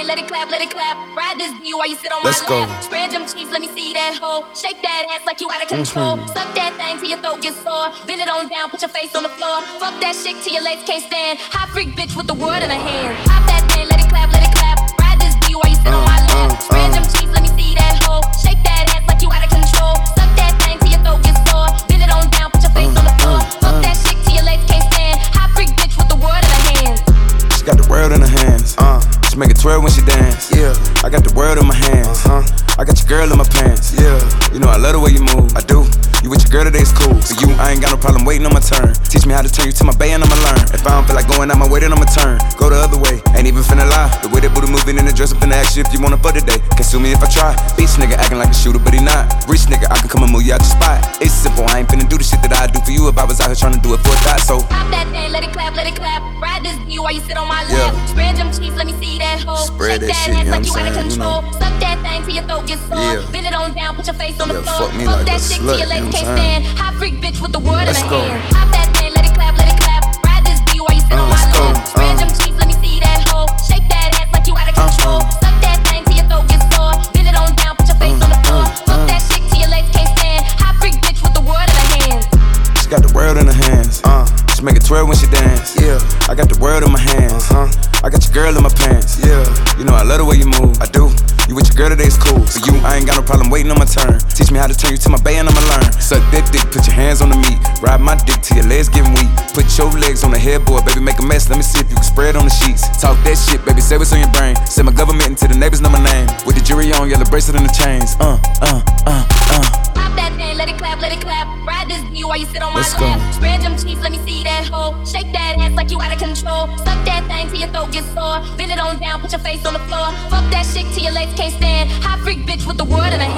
thing, let it clap, let it clap. Ride this D while you sit on my lap. Spread them cheeks, let me see that hoe. Shake that ass like you out of control. Suck that thing till your throat gets sore. Bend it on down, put your face on the floor. Fuck that shit till your legs can't stand. Hot freak bitch with the world in her hand. Pop that thing, let it clap, let it clap. Ride this D while you sit on my lap. Spread them cheeks, let me see that hoe. Shake that ass like you out of control. Suck that thing till your throat gets sore. Bend it on down, put your face on the floor. Fuck that shit till your legs can't stand. Hot freak bitch with the world in her hand. She got the world in her hands. She make it twirl when she dance. Yeah, I got the world in my hands. I got your girl in my pants. Yeah, you know I love the way you move. I do. You with your girl today, it's cool. For you, I ain't got no problem waiting on my turn. Teach me how to turn you to my bay and I'ma learn. If I don't feel like going out my way, then I'ma turn. Go the other way, ain't even finna lie. The way that booty moving in the dress, I'm finna ask you if you wanna fuck today. Can sue me if I try. Bitch nigga acting like a shooter, but he not. Rich nigga, I can come and move you out the spot. It's simple, I ain't finna do the shit that I do for you if I was out here trying to do it for a thought. So pop that thing, let it clap, let it clap. Ride this D while you sit on my lap. Spread them cheeks, let me see that hoe. Spread Shake that that shit, ass you know like you what out of I'm saying, control. you know. Suck that thing till your throat gets sore. Bend it on down, put your face on the floor. fuck me Fuck like that a shit slut, till your legs you know can't what I'm stand. Hot freak bitch with the world in Let's her go. hand. Pop that thing, let it clap, let it clap. Ride this D while you sit on my let's go. lap. Spread them cheeks, let me see that hoe. Shake that ass like you out of control. Suck that thing till your throat gets sore. Bend it on down, put your face on the floor. Fuck that shit till your legs can't stand. Hot freak bitch with the world in her hand. she got the world in her hands. She make it twirl when she dance. Yeah, I got the world in my hands. I got your girl in my pants. Yeah, you know I love the way you move. I do. You with your girl today, it's cool. For you, I ain't got no problem waiting on my turn. Teach me how to turn you to my bay and I'ma learn. Suck that dick, put your hands on the meat. Ride my dick till your legs getting weak. Put your legs on the headboard, baby, make a mess. Let me see if you can spread on the sheets. Talk that shit, baby, say what's on your brain. Send my government into the neighbors, know my name. With the jury on, yellow bracelet and the chains. Pop that thing, let it clap, let it clap. Ride this D while you sit on my Let's go. lap. Spread them cheeks, let me see that hoe. Shake that ass like you out of control. Suck that thing till your throat gets sore. Bend it on down, put your face on the floor. Fuck that shit till your legs can't stand. Hot freak bitch with the world in her